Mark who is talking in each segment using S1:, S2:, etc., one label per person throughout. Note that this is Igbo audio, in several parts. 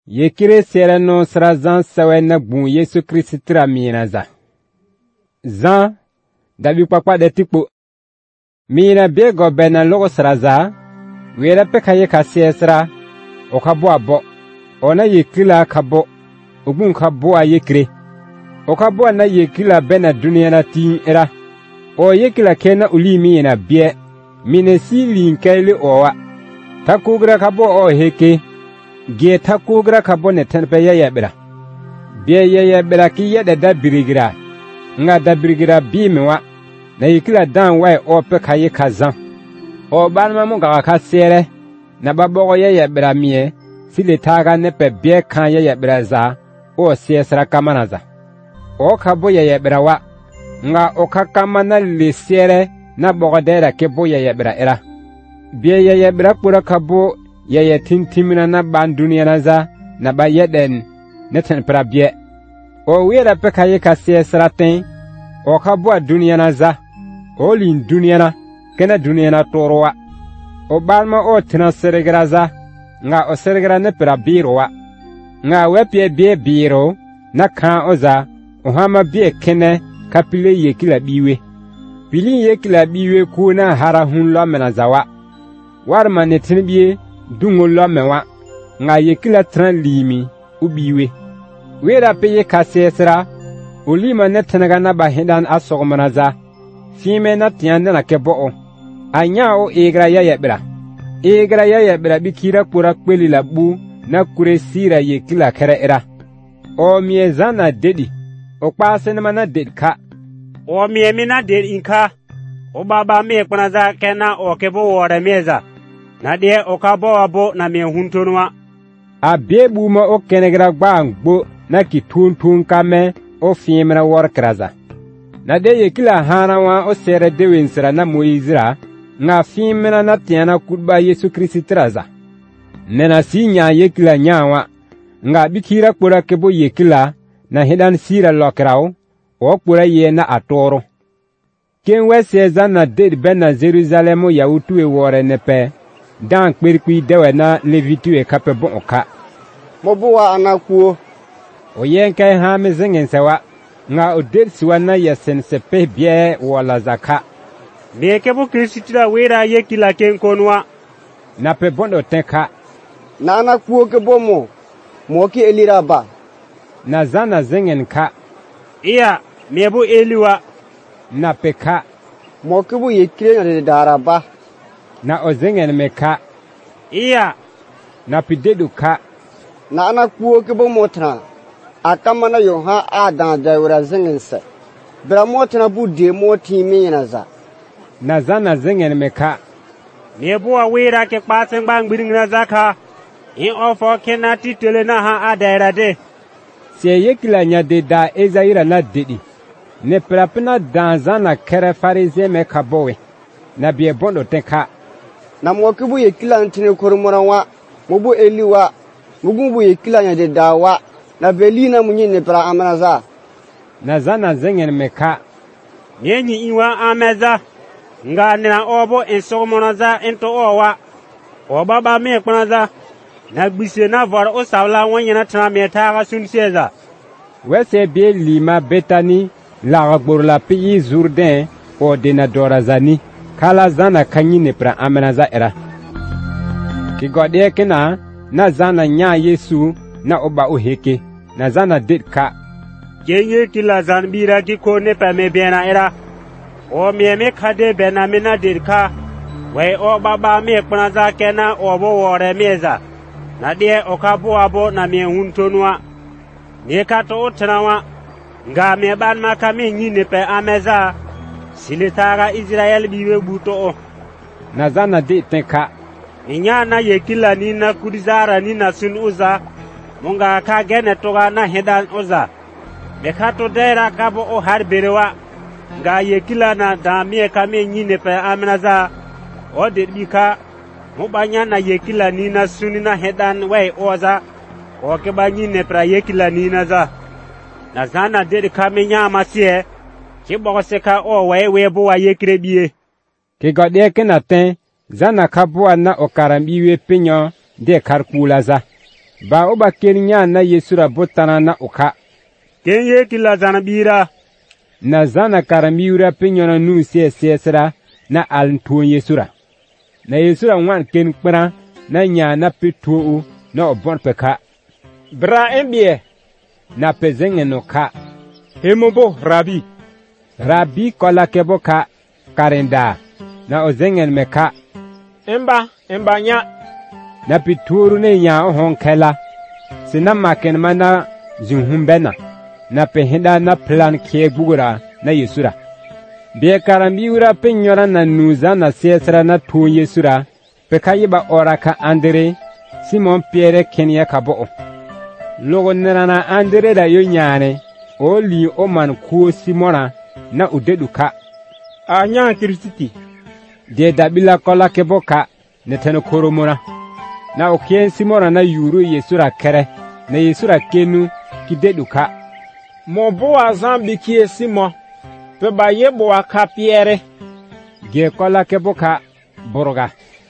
S1: Yekire sere no sra zan sawe na bun Yesu Kristi tra mina za. Zan, dabi kpakpa de tikpo. Mina be go bena logo sra za, wera peka ye ka sesra, o ka bo abo, ona yekila ka bo, ogun ka bo a yekire. O ka bo na yekila bena dunia na tin era. O yekila kena uli mina bie, mine si linkaili owa. Takugra ka bo o heke, gie takugra ka bo ne tenpe ya yabira. Bie ya yabira ki yede da birigira, nga da birigira bi mewa, na yekila dan wai o pe ka ye kazan. O banma mo ga ka sere, na babogo ya yabira mie, sile taga nepe bie kan ya yabira za, o sesra kamanaza. O ka bo ya yabira wa, nga o ka kamana le sere, na bogo dera ke bo ya yabira era. Bie ya yabira kura ka bo ya tintimina na ban dunia na za, na ba yeden, neten pra bie. O wera pe ka ye ka sesra ten, o ka bo dunia na za, o lin dunia na, kena dunia na torowa. O balma o tina seregra za, nga o seregra ne pra biro wa. Nga wepie bie biro, na kan oza, o hama bie kene, kapile yekila biwe. Pilin yekila biwe kuna hara hun lo mena zawa. Warma netin bie, dungo lo mewa, nga yekila tran limi, ubiwe. Wera pe ye ka sesra, ulima netenaga na ba hindan asogomana za, fime na tiande na kebo o. Anya o egra ya yabira. Egra ya yabira bikira kura kweli la bu, na kure sira yekila kere era. O miezana dedi, o kpase nama na dedi ka.
S2: O miemi na dedi inka, o baba me kpanaza kena o kebo wore meza. Na de o ka bo abo na me huntonwa.
S1: A bebu ma o kenegra gbangbo na ki tuntun kame o fiemra wor kraza. Na de yekila hanawa o sere dewinsra na Moizira, nga fiemra na tiana kudba Yesu Kristi traza. Nena si nya yekila nyawa, nga bikira kura kebo yekila na hidan sira lokrao, o kura ye na atoro. Ken we seza na dedi ben na Jerusalemo ya utuwe wore nepe, dan kperikwi dewe na Levitue kape bon oka.
S3: Mobuwa anakuo.
S1: O yenkai hame zengen sewa, nga o dedi siwa na yesen sepe bie wala zaka.
S2: Mekebo Kristitira wera yekila kenkonwa.
S1: Na pe bondo tenka.
S3: Na anakuo kebo moki elira ba.
S1: Na zana zengen ka.
S2: Iya, mebu eliwa.
S1: Na pe ka.
S3: Moki bu yekile na dara ba.
S1: Na o zengen me ka.
S2: Iya.
S1: Na pidedu ka.
S3: Na anakuo kebo motra. Akamana yoha adan dawra zengen se. Bra motra bu de moti mina za.
S1: Na zana zengen me ka.
S2: Mebu wa wera ke kpasen bang biring na zaka. In ofo kena titele na ha adaira de.
S1: Se yekila nya de da ezaira na dedi. Ne prapena danzana kere farize me kabowe. Na bie bondo tenka.
S3: Na mwakibu yekila ntine korumora wa. Mubu eliwa. Mugubu yekila nya de da wa. Na belina munyi ne pra amanaza.
S1: Na zana zengen me ka.
S2: Nyenyi iwa ameza. Nga nina obo ensomonaza ento owa. Obaba me kpanaza. Na gbise na vore o sawla wanyana tana me taga sunseza.
S1: Wese bie lima betani la gborla pi Jourdain o dena dorazani kala zana kanyi ne pra amenaza era. Ki gode kena na zana nya Yesu na oba o heke na zana dit ka.
S2: Genye kila zanbira ki ko ne pa me bena era. O me kade bena mena dit ka. We o baba me kpanaza kena obo wore meza. Na de okabo abo na me huntonwa. Ne kato otrawa. Nga me ban makame nyine pe ameza. Silitaga Israel biwe buto o.
S1: Na zana de tenka.
S2: Inya na yekila ni na kudizara ni na sun uza. Munga ka gene toga na hedan uza. Me kato dera kabo o harberewa. Nga yekila na damie kame nyine pe ameza. O de bika. Mubanya na yekila ni na suni na hedan wei oza. O keba nyine pra yekila ni na za. Na zana dedi kame nyama siye. Kibo seka o webo wa yekire biye.
S1: Ki gode kena ten, zana kabua na okarambiwe pinyo de karkulaza. Ba o ba kenya na Yesura botana na uka.
S2: Ken ye kila zana bira.
S1: Na zana karamiura pinyona nu sesera na alntuon Yesura. Na Yesura wan ken kpra na nya na petuo na obon peka.
S4: Bra embie
S1: Na pezenge no ka.
S4: hemobo rabi.
S1: Rabi kola kebo ka karenda. Na ozengen meka.
S4: Emba nya.
S1: Na pituru ne nya ohon kela. Sina maken mana zinhumbena. Na pehenda na plan kie bugura na Yesura. Bie karambiura penyora na nuza na sesra na tu Yesura. Peka yeba oraka Andre. Simon Pierre Kenya kabo. Logo nana Andre da yo nyane. Oli oman kuo Simona na udeduka.
S4: Anya Kristiti.
S1: De dabila kola keboka neteno koromona. Na okien Simona na yuru Yesura kere. Na Yesura kenu kideduka.
S4: Mobo azambi kie Simon. Pe ba yebo aka Pierre.
S1: Ge kola keboka boroga.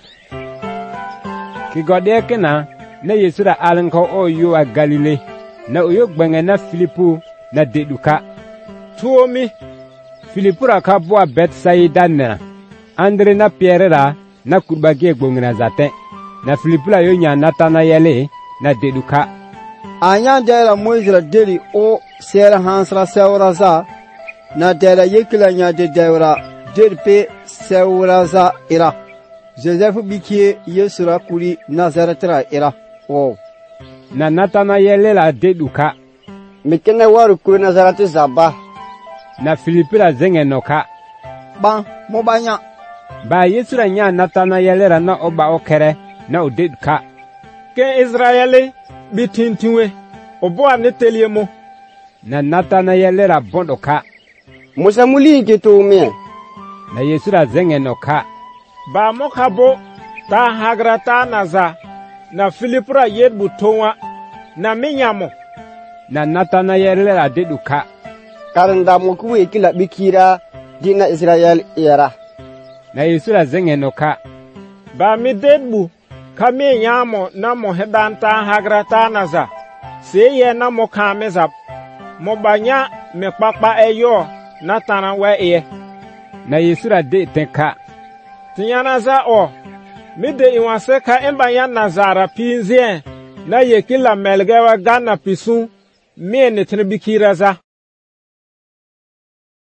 S1: Kigode kena na Yesura alenko oyo a Galile. Na oyo gbenge na Filipu na deduka.
S4: Tuomi.
S1: Filipu raka bua Betsaida nena. Andre na Pierre ra na kurbage gbongina zate. Na Filipu la yo nya Natanayele na deduka.
S3: Anya dela Moise la deli o sera hansra sewraza na dela yekila nya de dewra derpe sewraza ira. Joseph bikie Yesura kuri Nazaretera ira. O.
S1: Na Natanayele la deduka.
S3: Mikene waru kuri Nazareti zaba.
S1: Na Filipu la zenge noka.
S3: Ban mobanya.
S1: Ba Yesura nya Natanayele ra na oba okere na odeduka.
S4: Ken Israeli bitintiwe. Obo aneteliemo.
S1: Na Natanayele ra bondoka.
S3: Musa muli kitu mie.
S1: Na Yesura zenge noka.
S4: Ba mokabo ta hagrata naza. Na Filipura yedbu towa. Na minyamo.
S1: Na Natanayele ra deduka.
S3: Karanda mokubu yekila bikira dina Israel era.
S1: Na Yesura zenge noka.
S4: Ba mi dedbu. Kami nyamo na mo hedanta hagrata naza. Seye na mo kameza. Mo banya me kpakpa eyo na tana we eye.
S1: Na Yesura de tenka.
S4: Tinyana za o. Mi de iwanse ka emba ya nazara pinzien. Na yekila melgewa gana pisun. Mi ne tinibikira za.